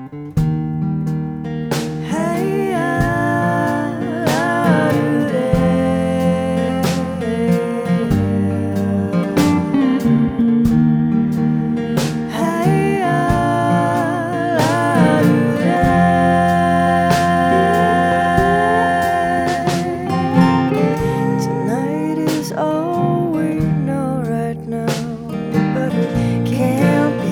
Hey, tonight is all we know right now, but we can't be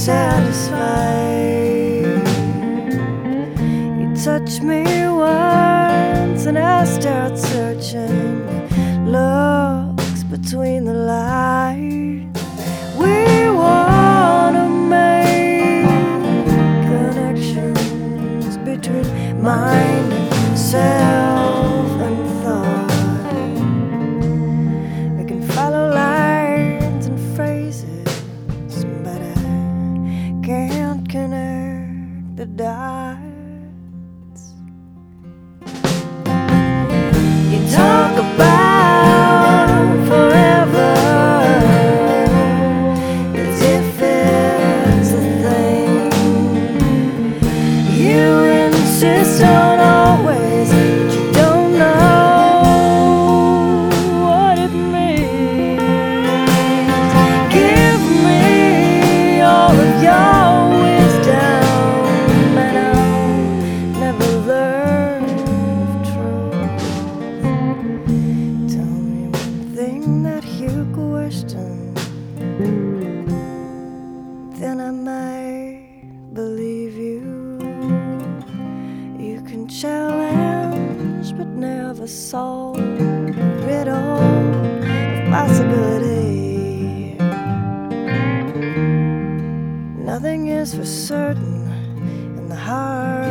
satisfied. You touch me once and I start searching, looks between the lines. We wanna make connections between mind and self and thought. We can follow lines and phrases, but I can't connect the dots. You talk about forever as if it's a thing. You insist on always, but you don't know what it means. Give me all of your wisdom, and I'll never learn of truth. Tell me one thing that you question, then I might believe you. You can challenge but never solve the riddle of possibility. Nothing is for certain in the heart